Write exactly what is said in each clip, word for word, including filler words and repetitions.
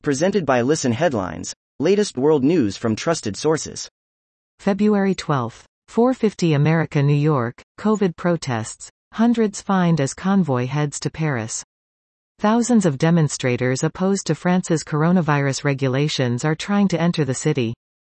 Presented by Listen Headlines, latest world news from trusted sources. February twelfth. four fifty America New York, COVID protests. Hundreds fined as convoy heads to Paris. Thousands of demonstrators opposed to France's coronavirus regulations are trying to enter the city.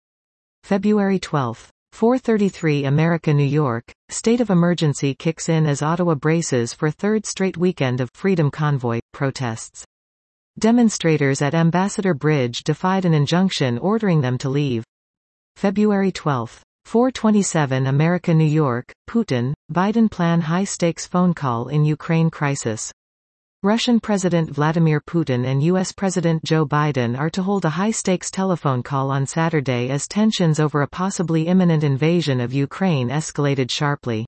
February twelfth. four thirty-three America New York, state of emergency kicks in as Ottawa braces for third straight weekend of Freedom Convoy protests. Demonstrators at Ambassador Bridge defied an injunction ordering them to leave. February twelfth. four twenty-seven America New York, Putin, Biden plan high-stakes phone call in Ukraine crisis. Russian President Vladimir Putin and U S President Joe Biden are to hold a high-stakes telephone call on Saturday as tensions over a possibly imminent invasion of Ukraine escalated sharply.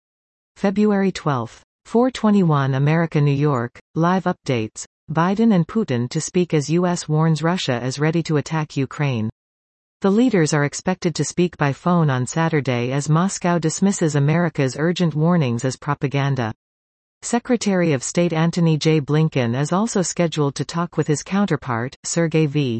February twelfth. four twenty-one America New York, live updates. Biden and Putin to speak as U S warns Russia is ready to attack Ukraine. The leaders are expected to speak by phone on Saturday as Moscow dismisses America's urgent warnings as propaganda. Secretary of State Antony J. Blinken is also scheduled to talk with his counterpart, Sergei V.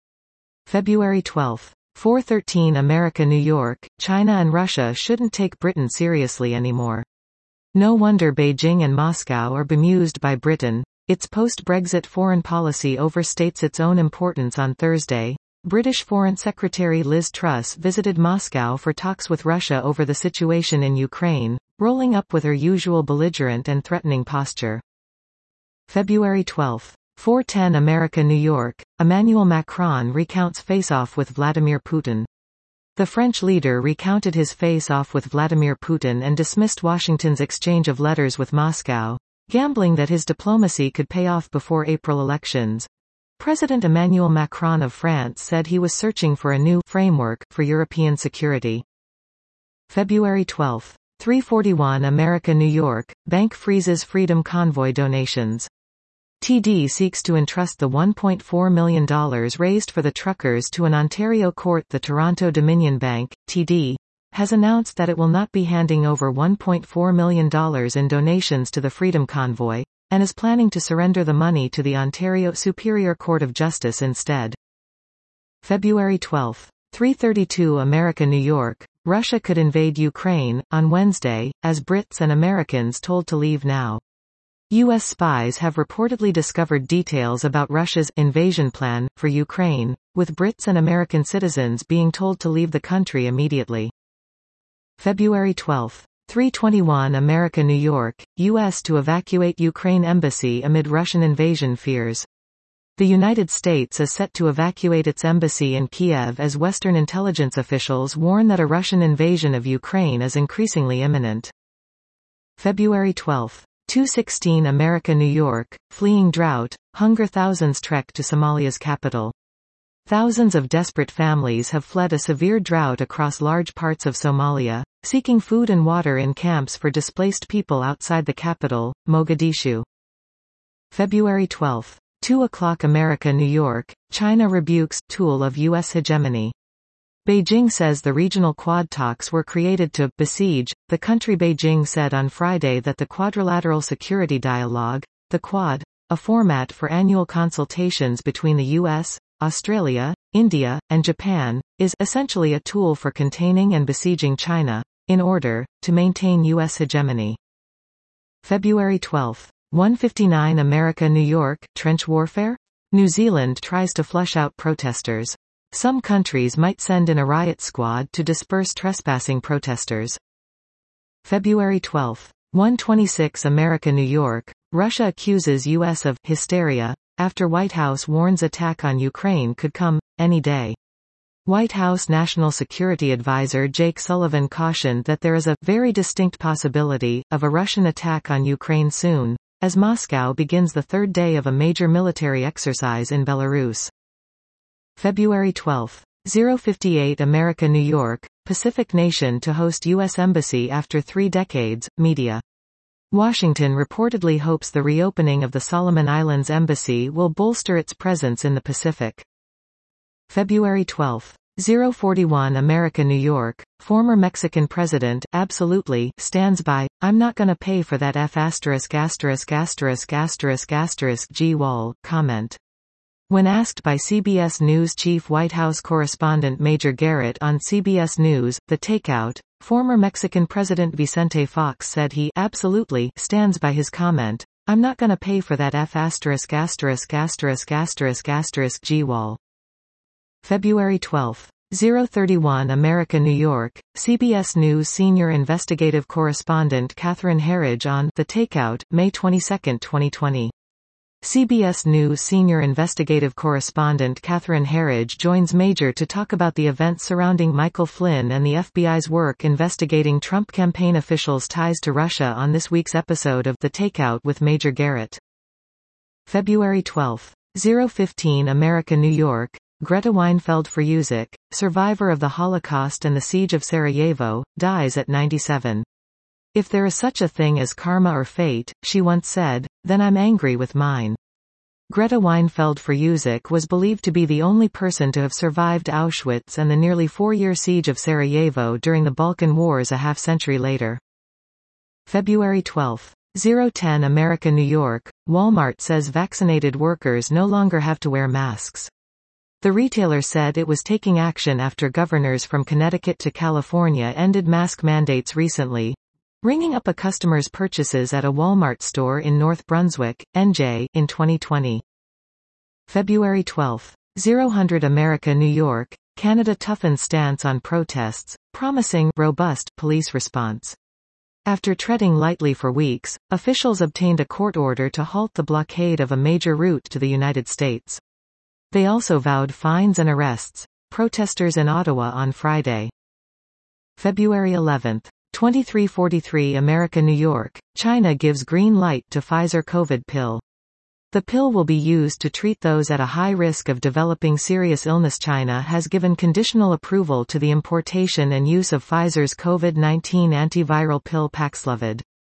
February twelfth. four thirteen America New York, China and Russia shouldn't take Britain seriously anymore. No wonder Beijing and Moscow are bemused by Britain. Its post-Brexit foreign policy overstates its own importance on Thursday. British Foreign Secretary Liz Truss visited Moscow for talks with Russia over the situation in Ukraine, rolling up with her usual belligerent and threatening posture. February twelfth. four ten America New York, Emmanuel Macron recounts face-off with Vladimir Putin. The French leader recounted his face-off with Vladimir Putin and dismissed Washington's exchange of letters with Moscow, gambling that his diplomacy could pay off before April elections. President Emmanuel Macron of France said he was searching for a new framework for European security. February twelfth. three forty-one America New York, bank freezes Freedom Convoy donations. T D seeks to entrust the one point four million dollars raised for the truckers to an Ontario court. The Toronto Dominion Bank, T D, has announced that it will not be handing over one point four million dollars in donations to the Freedom Convoy, and is planning to surrender the money to the Ontario Superior Court of Justice instead. February twelfth. three thirty-two America New York, Russia could invade Ukraine, on Wednesday, as Brits and Americans told to leave now. U S spies have reportedly discovered details about Russia's invasion plan for Ukraine, with Brits and American citizens being told to leave the country immediately. February twelfth. three twenty-one America New York, U S to evacuate Ukraine embassy amid Russian invasion fears. The United States is set to evacuate its embassy in Kiev as Western intelligence officials warn that a Russian invasion of Ukraine is increasingly imminent. February twelfth. two sixteen America New York, fleeing drought, hunger thousands trek to Somalia's capital. Thousands of desperate families have fled a severe drought across large parts of Somalia, seeking food and water in camps for displaced people outside the capital, Mogadishu. February twelfth. two o'clock America New York, China rebukes tool of U S hegemony. Beijing says the regional Quad talks were created to besiege the country. Beijing said on Friday that the Quadrilateral Security Dialogue, the Quad, a format for annual consultations between the U S, Australia, India, and Japan, is essentially a tool for containing and besieging China, in order to maintain U S hegemony. February twelfth. one fifty-nine America New York, trench warfare? New Zealand tries to flush out protesters. Some countries might send in a riot squad to disperse trespassing protesters. February twelfth. one twenty-six America New York, Russia accuses U S of hysteria after White House warns attack on Ukraine could come any day. White House National Security Advisor Jake Sullivan cautioned that there is a very distinct possibility of a Russian attack on Ukraine soon, as Moscow begins the third day of a major military exercise in Belarus. February twelfth. oh fifty-eight America New York, Pacific nation to host U S embassy after three decades, media. Washington reportedly hopes the reopening of the Solomon Islands embassy will bolster its presence in the Pacific. February twelfth. oh forty-one America New York, former Mexican president absolutely stands by, I'm not gonna pay for that F asterisk asterisk asterisk asterisk asterisk G wall comment. When asked by C B S News chief White House correspondent Major Garrett on C B S News, The Takeout, former Mexican President Vicente Fox said he absolutely stands by his comment, "I'm not gonna pay for that F asterisk asterisk asterisk asterisk asterisk G-wall." February twelfth. oh thirty-one America New York, C B S News senior investigative correspondent Catherine Herridge on The Takeout, May twenty-second, twenty twenty. C B S News senior investigative correspondent Catherine Herridge joins Major to talk about the events surrounding Michael Flynn and the F B I's work investigating Trump campaign officials' ties to Russia on this week's episode of The Takeout with Major Garrett. February twelfth. oh fifteen America New York, Greta Weinfeld-Freuzik, survivor of the Holocaust and the Siege of Sarajevo, dies at ninety-seven. "If there is such a thing as karma or fate," she once said, "then I'm angry with mine." Greta Weinfeld-Freuzik was believed to be the only person to have survived Auschwitz and the nearly four-year siege of Sarajevo during the Balkan Wars a half-century later. February twelfth. oh ten America New York, Walmart says vaccinated workers no longer have to wear masks. The retailer said it was taking action after governors from Connecticut to California ended mask mandates recently, ringing up a customer's purchases at a Walmart store in North Brunswick, N J, in twenty twenty. February twelfth. oh one hundred America New York, Canada toughens stance on protests, promising robust police response. After treading lightly for weeks, officials obtained a court order to halt the blockade of a major route to the United States. They also vowed fines and arrests. Protesters in Ottawa on Friday. February eleventh. twenty-three forty-three America New York, China gives green light to Pfizer COVID pill. The pill will be used to treat those at a high risk of developing serious illness. China has given conditional approval to the importation and use of Pfizer's COVID nineteen antiviral pill Paxlovid.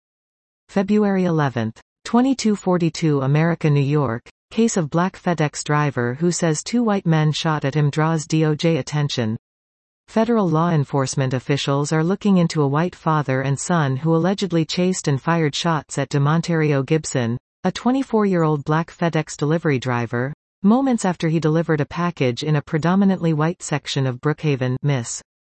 February eleventh. twenty-two forty-two America New York, case of black FedEx driver who says two white men shot at him draws D O J attention. Federal law enforcement officials are looking into a white father and son who allegedly chased and fired shots at DeMontario Gibson, a twenty-four-year-old black FedEx delivery driver, moments after he delivered a package in a predominantly white section of Brookhaven, Miss